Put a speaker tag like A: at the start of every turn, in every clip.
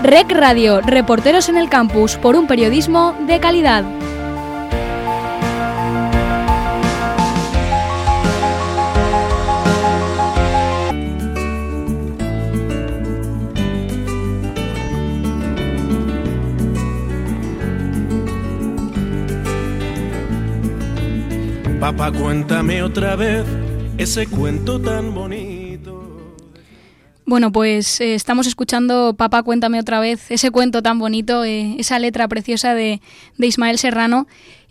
A: REC Radio, reporteros en el campus por un periodismo de calidad.
B: Papá, cuéntame otra vez ese cuento tan bonito.
A: Bueno, pues estamos escuchando Papá, cuéntame otra vez ese cuento tan bonito, esa letra preciosa de Ismael Serrano.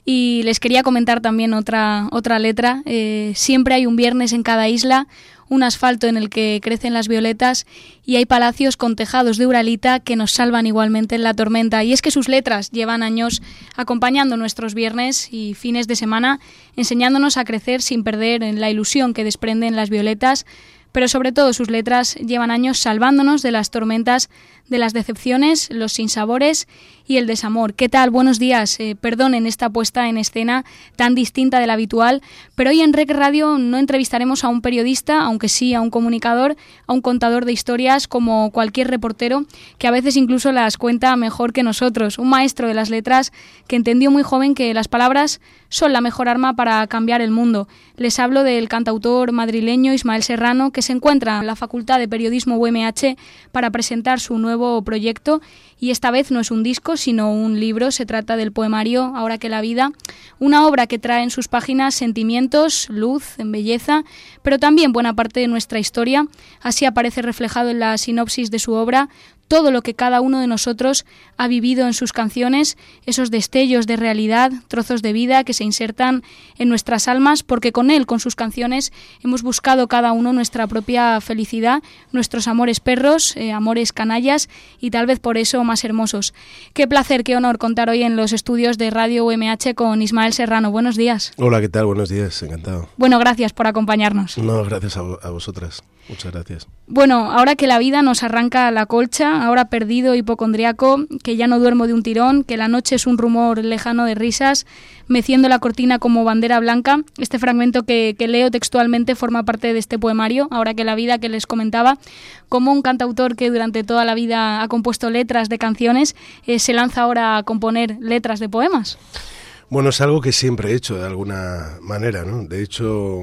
A: Y les quería comentar también otra letra. Siempre hay un viernes en cada isla, un asfalto en el que crecen las violetas y hay palacios con tejados de uralita que nos salvan igualmente en la tormenta. Y es que sus letras llevan años acompañando nuestros viernes y fines de semana, enseñándonos a crecer sin perder en la ilusión que desprenden las violetas, pero sobre todo sus letras llevan años salvándonos de las tormentas, de las decepciones, los sinsabores y el desamor. ¿Qué tal? Buenos días. Perdonen esta puesta en escena tan distinta de la habitual, pero hoy en REC Radio no entrevistaremos a un periodista, aunque sí a un comunicador, a un contador de historias como cualquier reportero, que a veces incluso las cuenta mejor que nosotros. Un maestro de las letras que entendió muy joven que las palabras son la mejor arma para cambiar el mundo. Les hablo del cantautor madrileño Ismael Serrano, que se encuentra en la Facultad de Periodismo UMH para presentar su nuevo proyecto, y esta vez no es un disco sino un libro. Se trata del poemario Ahora que la vida, una obra que trae en sus páginas sentimientos, luz, en belleza, pero también buena parte de nuestra historia. Así aparece reflejado en la sinopsis de su obra todo lo que cada uno de nosotros ha vivido en sus canciones, esos destellos de realidad, trozos de vida que se insertan en nuestras almas, porque con él, con sus canciones, hemos buscado cada uno nuestra propia felicidad, nuestros amores perros, amores canallas y tal vez por eso más hermosos. Qué placer, qué honor contar hoy en los estudios de Radio UMH con Ismael Serrano. Buenos días.
C: Hola, ¿qué tal? Buenos días, encantado.
A: Bueno, gracias por acompañarnos.
C: No, gracias a vosotras. Muchas gracias.
A: Bueno, ahora que la vida nos arranca la colcha, ahora perdido, hipocondriaco, que ya no duermo de un tirón, que la noche es un rumor lejano de risas, meciendo la cortina como bandera blanca. Este fragmento que leo textualmente forma parte de este poemario, Ahora que la vida, que les comentaba. Como un cantautor que durante toda la vida ha compuesto letras de canciones, se lanza ahora a componer letras de poemas.
C: Bueno, es algo que siempre he hecho de alguna manera, ¿no? De hecho,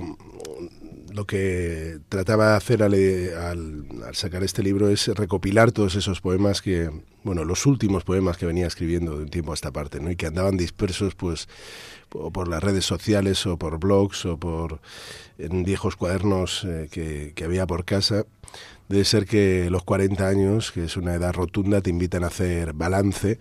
C: lo que trataba de hacer al sacar este libro es recopilar todos esos poemas que, bueno, los últimos poemas que venía escribiendo de un tiempo a esta parte, ¿no? Y que andaban dispersos, pues, por las redes sociales o por blogs o en viejos cuadernos que había por casa. Debe ser que los 40 años, que es una edad rotunda, te invitan a hacer balance.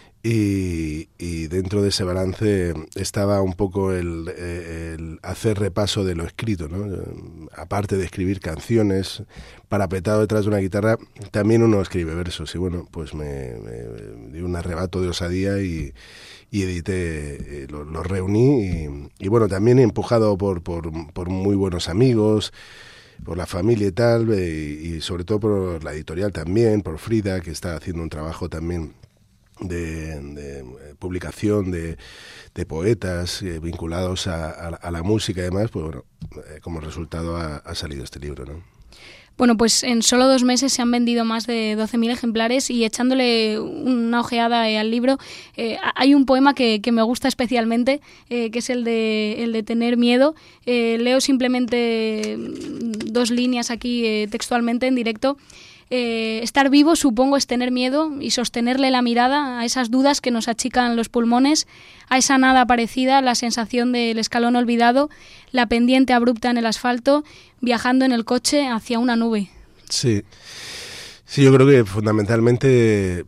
C: Y dentro de ese balance estaba un poco el hacer repaso de lo escrito, ¿no? Aparte de escribir canciones, parapetado detrás de una guitarra, también uno escribe versos. Y bueno, pues me dio un arrebato de osadía y edité, los reuní y bueno, también empujado por muy buenos amigos, por la familia y tal, y sobre todo por la editorial también, por Frida, que está haciendo un trabajo también de publicación de poetas vinculados a la música y demás. Pues bueno, como resultado ha salido este libro, ¿no?
A: Bueno, pues en solo 2 meses se han vendido más de 12.000 ejemplares y echándole una ojeada al libro, hay un poema que me gusta especialmente, que es el de Tener miedo. Leo simplemente 2 líneas aquí textualmente en directo. Estar vivo supongo es tener miedo y sostenerle la mirada a esas dudas que nos achican los pulmones, a esa nada parecida, la sensación del escalón olvidado, la pendiente abrupta en el asfalto, viajando en el coche hacia una nube.
C: Sí, yo creo que fundamentalmente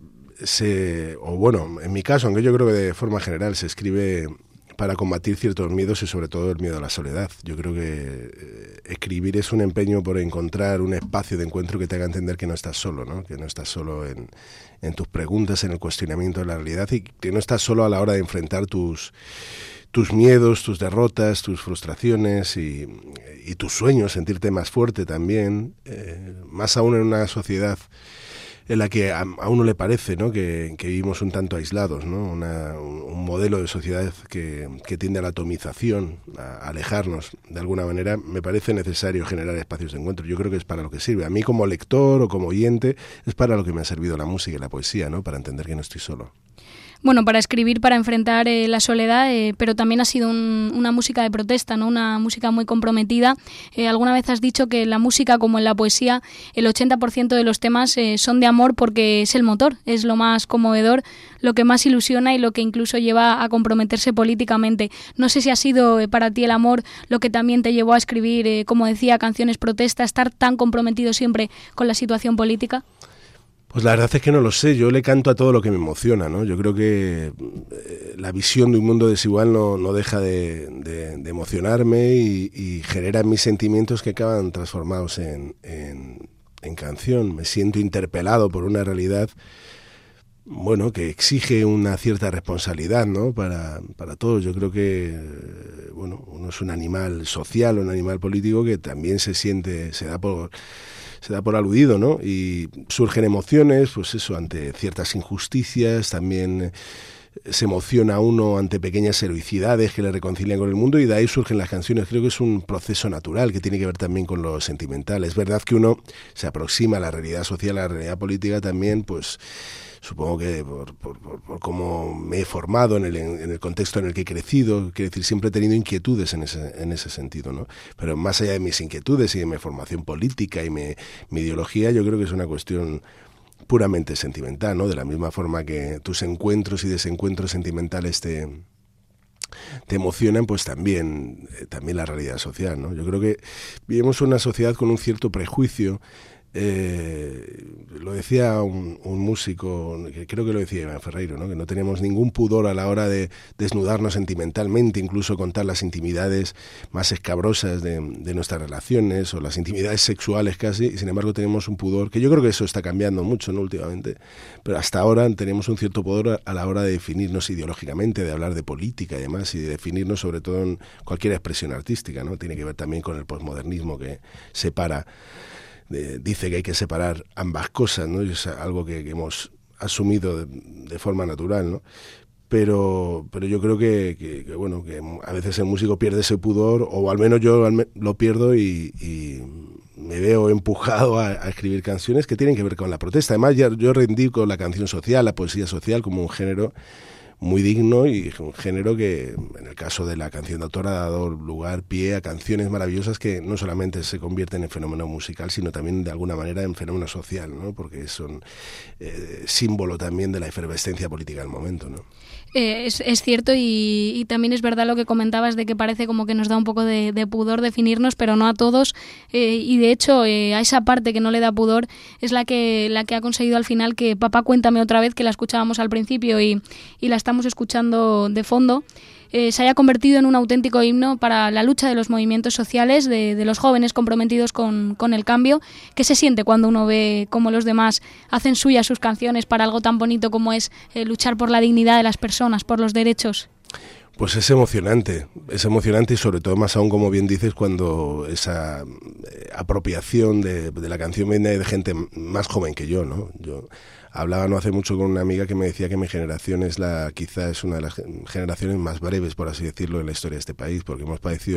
C: en mi caso, aunque yo creo que de forma general se escribe para combatir ciertos miedos y sobre todo el miedo a la soledad. Yo creo que escribir es un empeño por encontrar un espacio de encuentro que te haga entender que no estás solo, ¿no? Que no estás solo en tus preguntas, en el cuestionamiento de la realidad y que no estás solo a la hora de enfrentar tus miedos, tus derrotas, tus frustraciones y tus sueños, sentirte más fuerte también, más aún en una sociedad en la que a uno le parece, ¿no?, que vivimos un tanto aislados, ¿no? Un modelo de sociedad que tiende a la atomización, a alejarnos de alguna manera. Me parece necesario generar espacios de encuentro. Yo creo que es para lo que sirve. A mí como lector o como oyente es para lo que me ha servido la música y la poesía, ¿no?, para entender que no estoy solo.
A: Bueno, para escribir, para enfrentar la soledad, pero también ha sido una música de protesta, ¿no? Una música muy comprometida. Alguna vez has dicho que en la música, como en la poesía, el 80% de los temas son de amor porque es el motor, es lo más conmovedor, lo que más ilusiona y lo que incluso lleva a comprometerse políticamente. No sé si ha sido para ti el amor lo que también te llevó a escribir, como decía, canciones protesta, estar tan comprometido siempre con la situación política.
C: Pues la verdad es que no lo sé, yo le canto a todo lo que me emociona, ¿no? Yo creo que la visión de un mundo desigual no deja de emocionarme y genera mis sentimientos que acaban transformados en canción. Me siento interpelado por una realidad, bueno, que exige una cierta responsabilidad, ¿no?, para todos. Yo creo que, bueno, uno es un animal social, un animal político que también se da por aludido, ¿no? Y surgen emociones, pues eso, ante ciertas injusticias, también se emociona uno ante pequeñas heroicidades que le reconcilian con el mundo y de ahí surgen las canciones. Creo que es un proceso natural que tiene que ver también con lo sentimental. Es verdad que uno se aproxima a la realidad social, a la realidad política también, pues supongo que por cómo me he formado en el contexto en el que he crecido, quiero decir, siempre he tenido inquietudes en ese sentido, ¿no? Pero más allá de mis inquietudes y de mi formación política y mi ideología, yo creo que es una cuestión puramente sentimental, ¿no? De la misma forma que tus encuentros y desencuentros sentimentales te emocionan, pues también la realidad social, ¿no? Yo creo que vivimos una sociedad con un cierto prejuicio. Lo decía un músico, que creo que lo decía Iván Ferreiro, ¿no?, que no teníamos ningún pudor a la hora de desnudarnos sentimentalmente, incluso contar las intimidades más escabrosas de nuestras relaciones o las intimidades sexuales casi, y sin embargo tenemos un pudor, que yo creo que eso está cambiando mucho, ¿no?, últimamente, pero hasta ahora tenemos un cierto pudor a la hora de definirnos ideológicamente, de hablar de política y demás, y de definirnos sobre todo en cualquier expresión artística, ¿no? Tiene que ver también con el posmodernismo que separa. Dice que hay que separar ambas cosas, ¿no? Y es algo que hemos asumido de forma natural, ¿no? Pero yo creo que bueno, que a veces el músico pierde ese pudor, o al menos yo lo pierdo y me veo empujado a escribir canciones que tienen que ver con la protesta. Además, yo reivindico la canción social, la poesía social, como un género muy digno y un género que, en el caso de la canción de autor, ha dado pie a canciones maravillosas que no solamente se convierten en fenómeno musical, sino también de alguna manera en fenómeno social, ¿no? Porque son símbolo también de la efervescencia política del momento, ¿no?
A: Es cierto y también es verdad lo que comentabas de que parece como que nos da un poco de pudor definirnos, pero no a todos, y de hecho a esa parte que no le da pudor es la que ha conseguido al final que Papá Cuéntame Otra Vez, que la escuchábamos al principio y la estamos escuchando de fondo, se haya convertido en un auténtico himno para la lucha de los movimientos sociales, de los jóvenes comprometidos con el cambio. ¿Qué se siente cuando uno ve cómo los demás hacen suyas sus canciones para algo tan bonito como es luchar por la dignidad de las personas, por los derechos?
C: Pues es emocionante y sobre todo más aún, como bien dices, cuando esa apropiación de la canción viene de gente más joven que yo, ¿no? Yo hablaba no hace mucho con una amiga que me decía que mi generación quizá es una de las generaciones más breves, por así decirlo, en la historia de este país, porque hemos padecido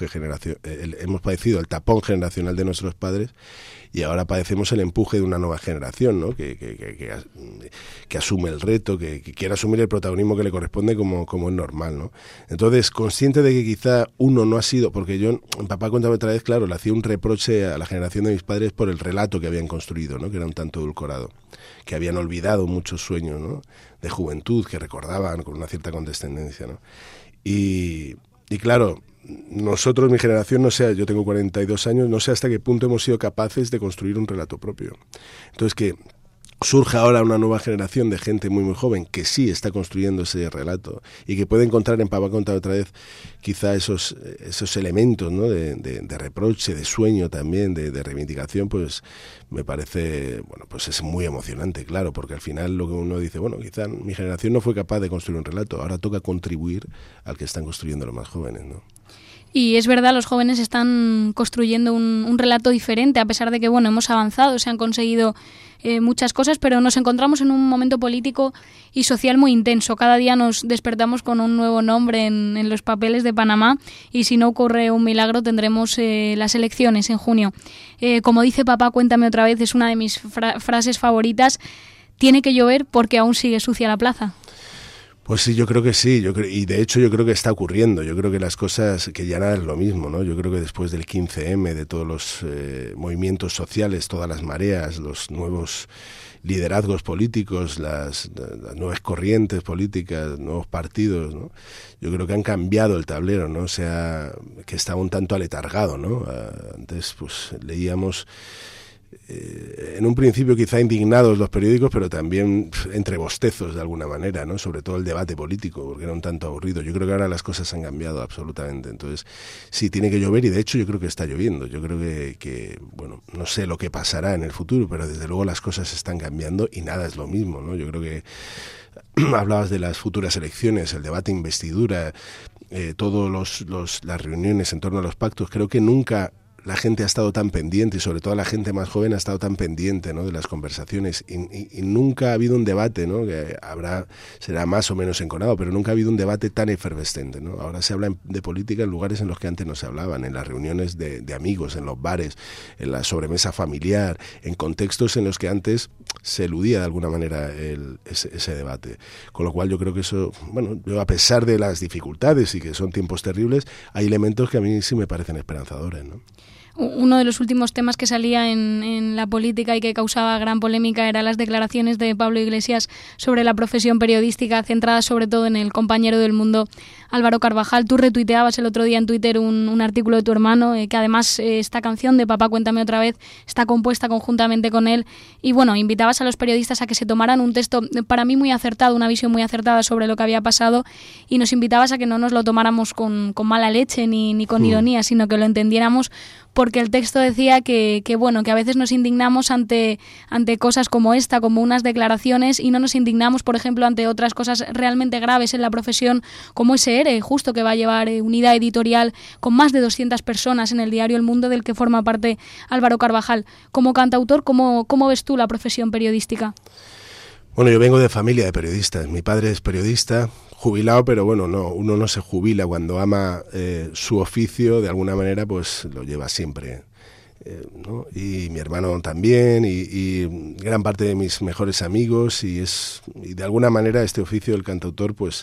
C: hemos padecido el tapón generacional de nuestros padres y ahora padecemos el empuje de una nueva generación, ¿no? que asume el reto, que quiere asumir el protagonismo que le corresponde como es normal, ¿no? Entonces, consciente de que quizá uno no ha sido, porque yo en Papá Cuéntame Otra Vez, claro, le hacía un reproche a la generación de mis padres por el relato que habían construido, ¿no? Que era un tanto edulcorado, que habían olvidado muchos sueños, ¿no? De juventud, que recordaban con una cierta condescendencia, ¿no? Y claro, nosotros, mi generación, no sé, yo tengo 42 años, no sé hasta qué punto hemos sido capaces de construir un relato propio. Entonces, que surge ahora una nueva generación de gente muy muy joven que sí está construyendo ese relato y que puede encontrar en Papá Cuéntame Otra Vez quizá esos elementos, ¿no? de reproche, de sueño también, de reivindicación, pues me parece, bueno, pues es muy emocionante, claro, porque al final lo que uno dice, bueno, quizá mi generación no fue capaz de construir un relato, ahora toca contribuir al que están construyendo los más jóvenes, ¿no?
A: Y es verdad, los jóvenes están construyendo un relato diferente, a pesar de que, bueno, hemos avanzado, se han conseguido muchas cosas, pero nos encontramos en un momento político y social muy intenso. Cada día nos despertamos con un nuevo nombre en los papeles de Panamá, y si no ocurre un milagro tendremos las elecciones en junio. Como dice Papá Cuéntame Otra Vez, es una de mis frases favoritas: tiene que llover porque aún sigue sucia la plaza.
C: Pues sí, yo creo que sí, y de hecho yo creo que está ocurriendo. Yo creo que las cosas, que ya nada es lo mismo, ¿no? Yo creo que después del 15M, de todos los movimientos sociales, todas las mareas, los nuevos liderazgos políticos, las nuevas corrientes políticas, nuevos partidos, ¿no? Yo creo que han cambiado el tablero, ¿no? O sea, que estaba un tanto aletargado, ¿no? Antes pues leíamos... en un principio quizá indignados los periódicos, pero también entre bostezos de alguna manera, ¿no? Sobre todo el debate político, porque era un tanto aburrido. Yo creo que ahora las cosas han cambiado absolutamente. Entonces, sí, tiene que llover, y de hecho yo creo que está lloviendo. Yo creo que bueno, no sé lo que pasará en el futuro, pero desde luego las cosas están cambiando y nada es lo mismo, ¿no? Yo creo que hablabas de las futuras elecciones, el debate investidura, todas las reuniones en torno a los pactos. Creo que nunca la gente ha estado tan pendiente, y sobre todo la gente más joven ha estado tan pendiente, ¿no?, de las conversaciones, y nunca ha habido un debate, ¿no?, que será más o menos enconado, pero nunca ha habido un debate tan efervescente, ¿no? Ahora se habla de política en lugares en los que antes no se hablaban, en las reuniones de amigos, en los bares, en la sobremesa familiar, en contextos en los que antes se eludía de alguna manera ese debate. Con lo cual yo creo que eso, bueno, yo, a pesar de las dificultades y que son tiempos terribles, hay elementos que a mí sí me parecen esperanzadores, ¿no?
A: Uno de los últimos temas que salía en la política y que causaba gran polémica eran las declaraciones de Pablo Iglesias sobre la profesión periodística, centradas sobre todo en el compañero del Mundo Álvaro Carvajal. Tú retuiteabas el otro día en Twitter un artículo de tu hermano, que además esta canción de Papá Cuéntame Otra Vez está compuesta conjuntamente con él, y bueno, invitabas a los periodistas a que se tomaran un texto para mí muy acertado, una visión muy acertada sobre lo que había pasado, y nos invitabas a que no nos lo tomáramos con mala leche ni con ironía, sino que lo entendiéramos, porque el texto decía que bueno, que a veces nos indignamos ante cosas como esta, como unas declaraciones, y no nos indignamos, por ejemplo, ante otras cosas realmente graves en la profesión, como ese ERE, justo, que va a llevar unidad editorial con más de 200 personas en el diario El Mundo, del que forma parte Álvaro Carvajal. Como cantautor, ¿cómo ves tú la profesión periodística?
C: Bueno, yo vengo de familia de periodistas. Mi padre es periodista, jubilado, pero bueno, uno no se jubila cuando ama su oficio, de alguna manera pues lo lleva siempre, ¿no? Y mi hermano también, y gran parte de mis mejores amigos, y de alguna manera este oficio del cantautor pues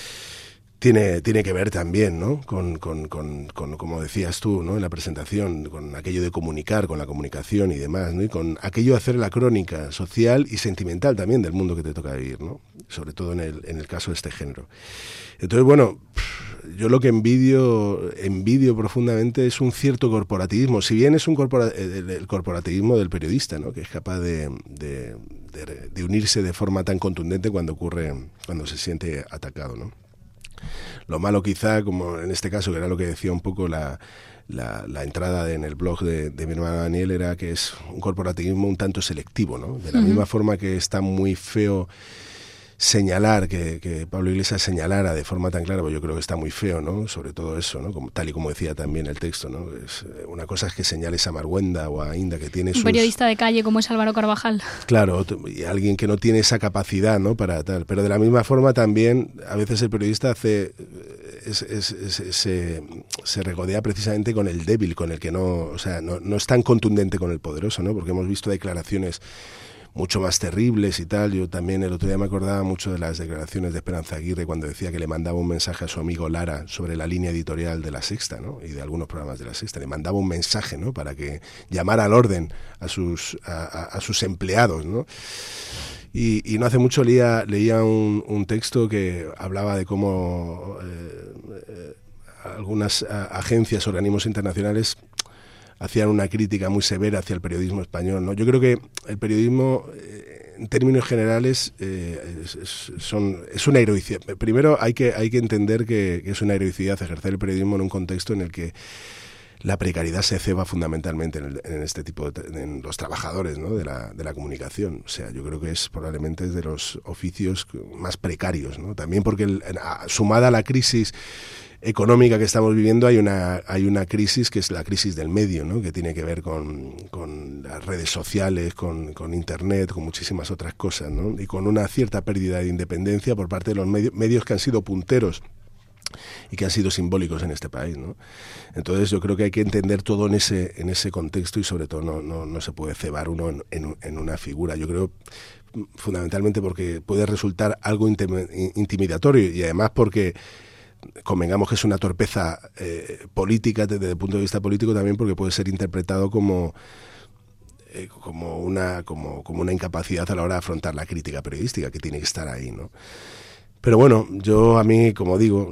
C: tiene que ver también, ¿no?, con como decías tú, ¿no?, en la presentación, con aquello de comunicar, con la comunicación y demás, ¿no?, y con aquello de hacer la crónica social y sentimental también del mundo que te toca vivir, ¿no?, sobre todo en el caso de este género. Entonces, bueno, yo lo que envidio profundamente es un cierto corporativismo, si bien es el corporativismo del periodista, ¿no?, que es capaz de unirse de forma tan contundente cuando se siente atacado, ¿no? Lo malo quizá, como en este caso, que era lo que decía un poco la entrada en el blog de mi hermano Daniel, era que es un corporativismo un tanto selectivo, ¿no? De la misma forma que está muy feo señalar, que Pablo Iglesias señalara de forma tan clara, pues yo creo que está muy feo, ¿no?, sobre todo eso, ¿no?, tal y como decía también el texto, ¿no? Una cosa es que señales a Marguenda o a Inda, que tiene un
A: periodista de calle como es Álvaro Carvajal. Claro,
C: y alguien que no tiene esa capacidad, ¿no?, para tal. Pero de la misma forma también, a veces el periodista se regodea precisamente con el débil, con el que no es tan contundente con el poderoso, ¿no?, porque hemos visto declaraciones mucho más terribles y tal. Yo también el otro día me acordaba mucho de las declaraciones de Esperanza Aguirre, cuando decía que le mandaba un mensaje a su amigo Lara sobre la línea editorial de La Sexta, ¿no?, y de algunos programas de La Sexta. Le mandaba un mensaje, ¿no?, para que llamara al orden a sus empleados, ¿no? Y no hace mucho leía un texto que hablaba de cómo algunas agencias, organismos internacionales hacían una crítica muy severa hacia el periodismo español, ¿no? Yo creo que el periodismo, en términos generales, es una heroicidad. Primero hay que entender que es una heroicidad ejercer el periodismo en un contexto en el que la precariedad se ceba fundamentalmente en este tipo en los trabajadores, ¿no?, de la comunicación. O sea, yo creo que probablemente es de los oficios más precarios, ¿no? También porque sumada a la crisis económica que estamos viviendo hay una crisis que es la crisis del medio, ¿no? Que tiene que ver con las redes sociales, con Internet, con muchísimas otras cosas, ¿no? Y con una cierta pérdida de independencia por parte de los medios que han sido punteros y que han sido simbólicos en este país, ¿no? Entonces yo creo que hay que entender todo en ese contexto y sobre todo no se puede cebar uno en una figura. Yo creo fundamentalmente porque puede resultar algo intimidatorio y además porque convengamos que es una torpeza política desde el punto de vista político, también porque puede ser interpretado como una incapacidad a la hora de afrontar la crítica periodística, que tiene que estar ahí, ¿no? Pero bueno, a mí, como digo,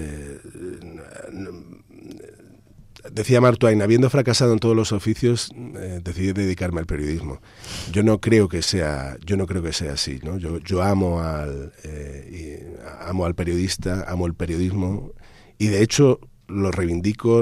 C: decía Mark Twain, habiendo fracasado en todos los oficios, decidí dedicarme al periodismo. Yo no creo que sea así, ¿no? Yo amo al periodista, amo el periodismo y de hecho lo reivindico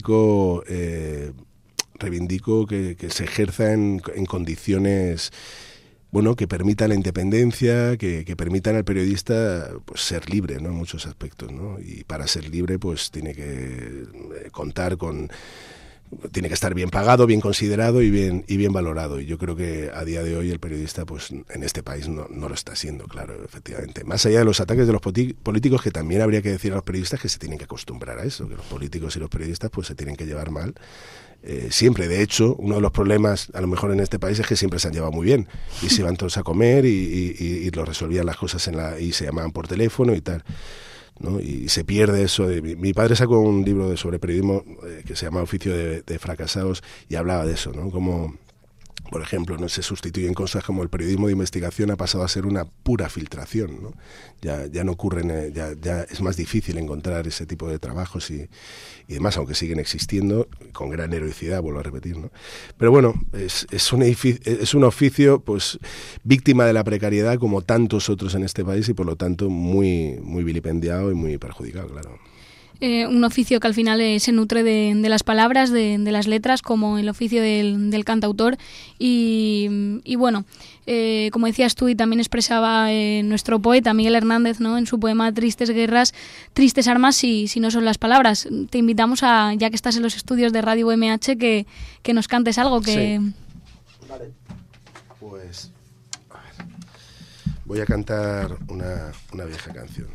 C: que se ejerza en condiciones, bueno, que permitan la independencia, que permitan al periodista pues ser libre, ¿no? En muchos aspectos, ¿no? Y para ser libre pues tiene que tiene que estar bien pagado, bien considerado y bien valorado. Y yo creo que a día de hoy el periodista pues en este país no lo está siendo, claro, efectivamente. Más allá de los ataques de los políticos, que también habría que decir a los periodistas que se tienen que acostumbrar a eso, que los políticos y los periodistas pues se tienen que llevar mal. Siempre, de hecho, uno de los problemas a lo mejor en este país es que siempre se han llevado muy bien y se iban todos a comer y lo resolvían las cosas y se llamaban por teléfono y tal, ¿no? Y se pierde eso. Mi padre sacó un libro sobre periodismo que se llama Oficio de fracasados y hablaba de eso, ¿no? Como, por ejemplo, no se sustituyen cosas como el periodismo de investigación ha pasado a ser una pura filtración, ¿no? Ya no ocurren, ya es más difícil encontrar ese tipo de trabajos y demás, aunque siguen existiendo con gran heroicidad, vuelvo a repetir, ¿no? Pero bueno, es un oficio pues víctima de la precariedad como tantos otros en este país y por lo tanto muy vilipendiado y muy perjudicado, claro.
A: Un oficio que al final se nutre de las palabras, de las letras, como el oficio del cantautor y bueno, como decías tú y también expresaba nuestro poeta Miguel Hernández, ¿no? En su poema Tristes guerras, tristes armas si no son las palabras. Te invitamos ya que estás en los estudios de Radio UMH, que nos cantes algo que...
C: Sí. Vale. Pues a ver, voy a cantar una vieja canción.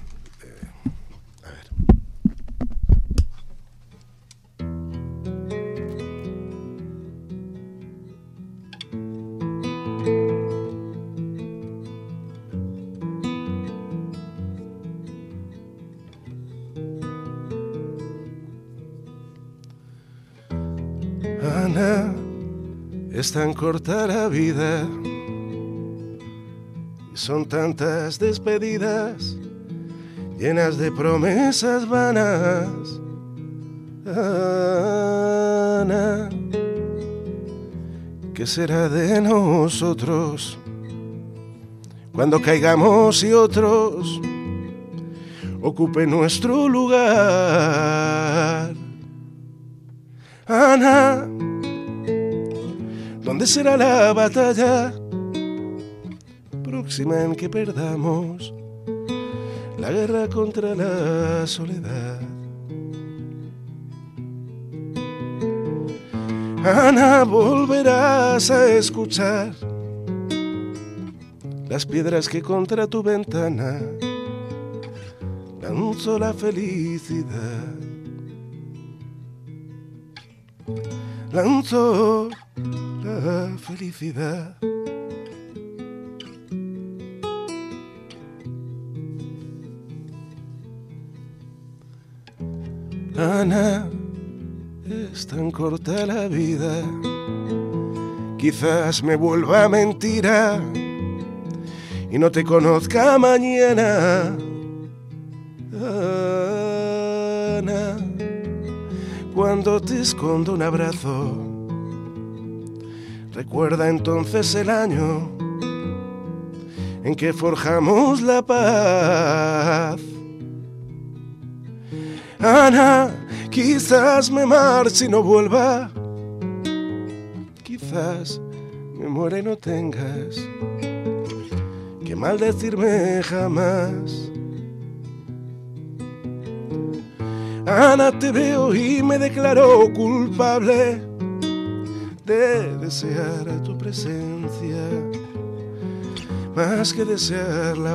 C: Ana, es tan corta la vida y son tantas despedidas llenas de promesas vanas. Ana, ¿qué será de nosotros cuando caigamos y otros ocupen nuestro lugar? Ana, ¿dónde será la batalla próxima en que perdamos la guerra contra la soledad? Ana, volverás a escuchar las piedras que contra tu ventana lanzó la felicidad. Lanzó la felicidad. Ana, es tan corta la vida, quizás me vuelva mentira y no te conozca mañana. Ana, cuando te escondo un abrazo, recuerda entonces el año en que forjamos la paz. Ana, quizás me marche y no vuelva, quizás me muera y no tengas que maldecirme jamás. Ana, te veo y me declaro culpable de desear a tu presencia, más que desear la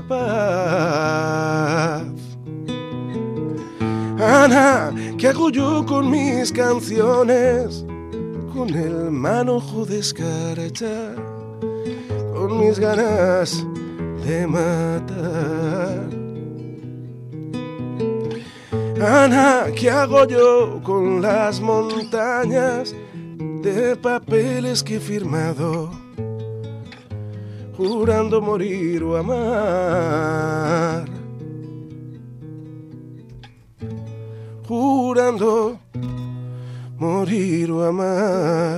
C: paz. Ana, ¿qué hago yo con mis canciones? Con el manojo de escarcha, con mis ganas de matar. Ana, ¿qué hago yo con las montañas de papeles que he firmado, jurando morir o amar? Jurando morir o amar.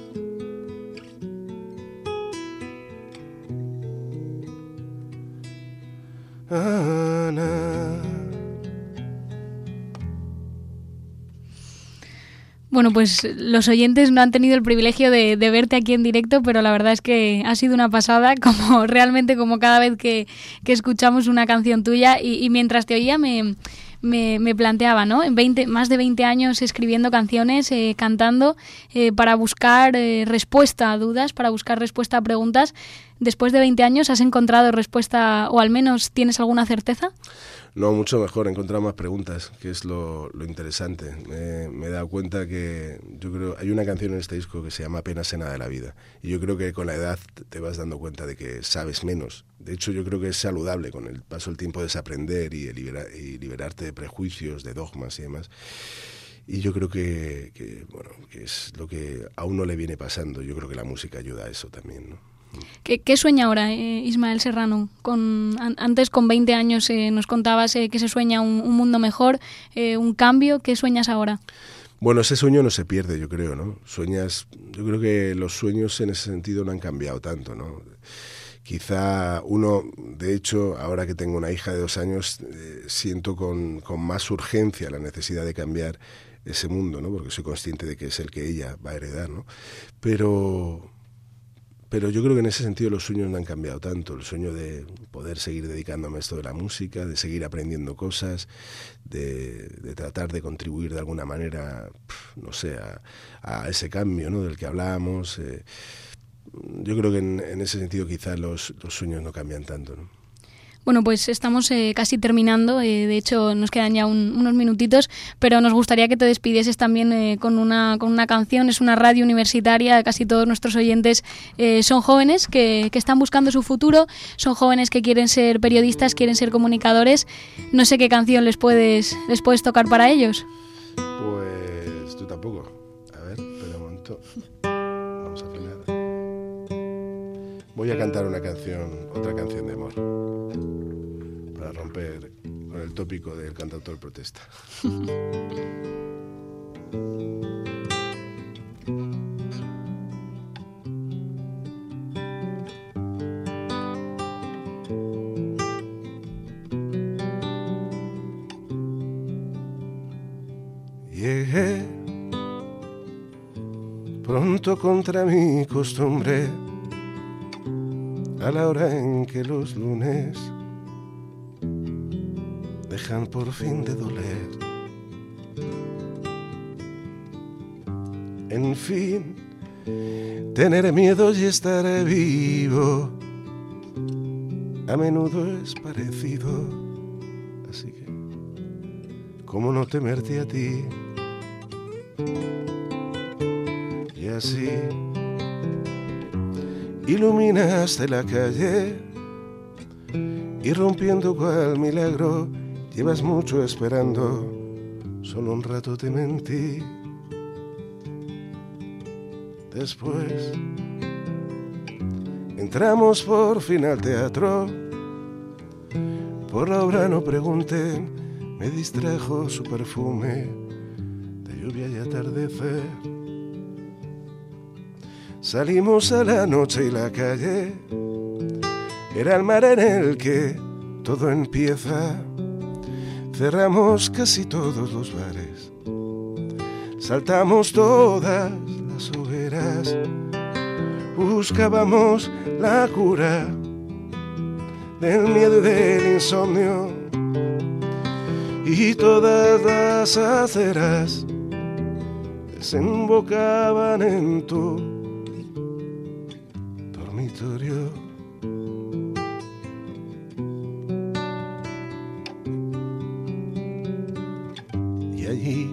C: Ana.
A: Bueno, pues los oyentes no han tenido el privilegio de verte aquí en directo, pero la verdad es que ha sido una pasada, como realmente como cada vez que escuchamos una canción tuya. Y mientras te oía me planteaba, ¿no? Más de 20 años escribiendo canciones, cantando, para buscar respuesta a dudas, para buscar respuesta a preguntas. Después de 20 años, ¿has encontrado respuesta o al menos tienes alguna certeza?
C: No, mucho mejor, he encontrado más preguntas, que es lo interesante. Me he dado cuenta que yo creo hay una canción en este disco que se llama Apenas sé nada de la vida. Y yo creo que con la edad te vas dando cuenta de que sabes menos. De hecho, yo creo que es saludable con el paso del tiempo desaprender y liberarte de prejuicios, de dogmas y demás. Y yo creo que es lo que a uno le viene pasando. Yo creo que la música ayuda a eso también, ¿no?
A: ¿Qué sueña ahora Ismael Serrano? Antes, con 20 años, nos contabas que se sueña un mundo mejor, un cambio. ¿Qué sueñas ahora?
C: Bueno, ese sueño no se pierde, yo creo, ¿no? Yo creo que los sueños en ese sentido no han cambiado tanto, ¿no? Quizá uno, de hecho, ahora que tengo una hija de 2 años, siento con más urgencia la necesidad de cambiar ese mundo, ¿no? Porque soy consciente de que es el que ella va a heredar, ¿no? Pero yo creo que en ese sentido los sueños no han cambiado tanto. El sueño de poder seguir dedicándome a esto de la música, de seguir aprendiendo cosas, de tratar de contribuir de alguna manera, no sé, a ese cambio, ¿no? Del que hablábamos. Yo creo que en ese sentido quizás los sueños no cambian tanto, ¿no?
A: Bueno, pues estamos casi terminando, de hecho nos quedan ya unos minutitos, pero nos gustaría que te despidieses también con una canción. Es una radio universitaria, casi todos nuestros oyentes son jóvenes que están buscando su futuro, son jóvenes que quieren ser periodistas, quieren ser comunicadores. No sé qué canción les puedes tocar para ellos.
C: Pues tú tampoco. A ver, espera un momento. Vamos a afinar. Voy a cantar otra canción de amor, para romper con el tópico del cantautor protesta. Llegué pronto contra mi costumbre, a la hora en que los lunes dejan por fin de doler. En fin, tener miedo y estar vivo a menudo es parecido, así que ¿cómo no temerte a ti? Y así iluminaste la calle y rompiendo cual milagro, llevas mucho esperando, solo un rato te mentí. Después entramos por fin al teatro, por la obra no pregunté, me distrajo su perfume de lluvia y atardecer. Salimos a la noche y la calle era el mar en el que todo empieza. Cerramos casi todos los bares, saltamos todas las hogueras, buscábamos la cura del miedo y del insomnio. y todas las aceras desembocaban en tu dormitorio. Y allí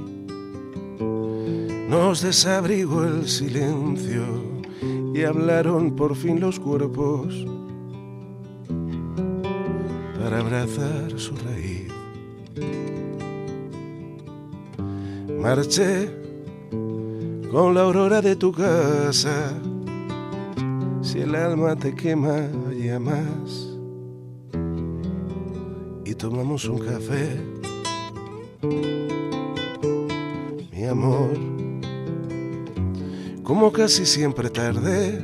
C: nos desabrigó el silencio y hablaron por fin los cuerpos para abrazar su raíz. Marché con la aurora de tu casa, si el alma te quema ya más, y tomamos un café, mi amor. Como casi siempre tardé,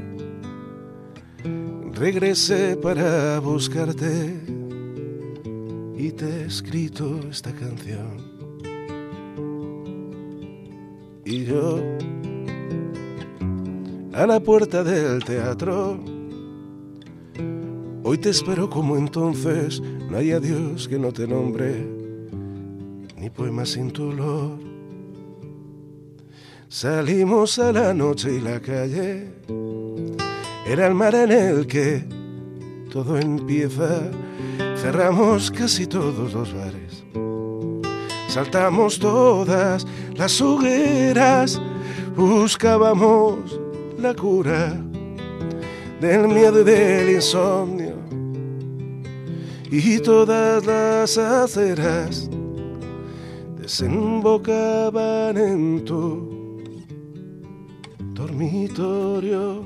C: regresé para buscarte y te he escrito esta canción. Y yo, a la puerta del teatro, hoy te espero como entonces. No hay adiós que no te nombre, ni poema sin tu olor. Salimos a la noche y la calle era el mar en el que todo empieza. Cerramos casi todos los bares, saltamos todas las hogueras, buscábamos la cura del miedo y del insomnio, y todas las aceras desembocaban en tu dormitorio.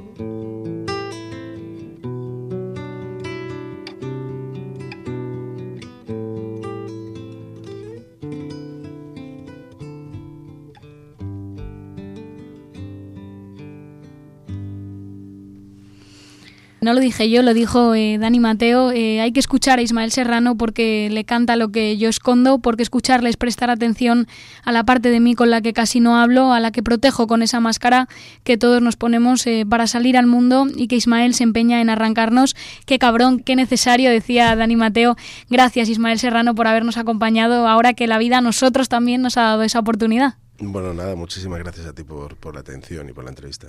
A: No lo dije yo, lo dijo Dani Mateo. Hay que escuchar a Ismael Serrano porque le canta lo que yo escondo, porque escucharle es prestar atención a la parte de mí con la que casi no hablo, a la que protejo con esa máscara que todos nos ponemos para salir al mundo, y que Ismael se empeña en arrancarnos. Qué cabrón, qué necesario, decía Dani Mateo. Gracias, Ismael Serrano, por habernos acompañado ahora que la vida a nosotros también nos ha dado esa oportunidad.
C: Bueno, nada, muchísimas gracias a ti por la atención y por la entrevista.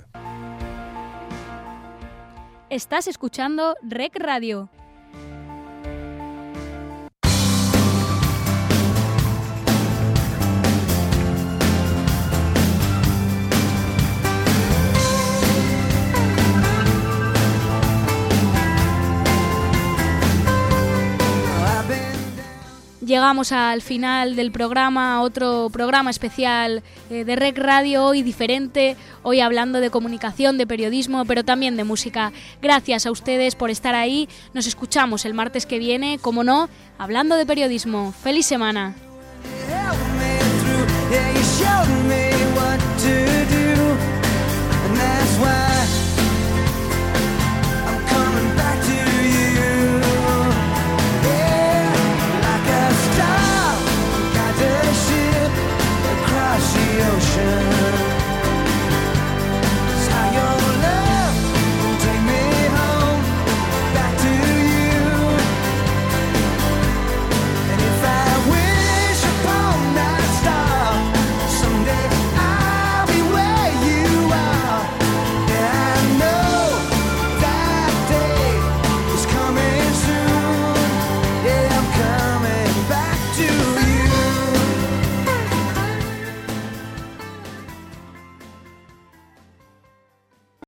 A: Estás escuchando REC Radio. Llegamos al final del programa, otro programa especial de REC Radio, hoy diferente, hoy hablando de comunicación, de periodismo, pero también de música. Gracias a ustedes por estar ahí, nos escuchamos el martes que viene, como no, hablando de periodismo. ¡Feliz semana!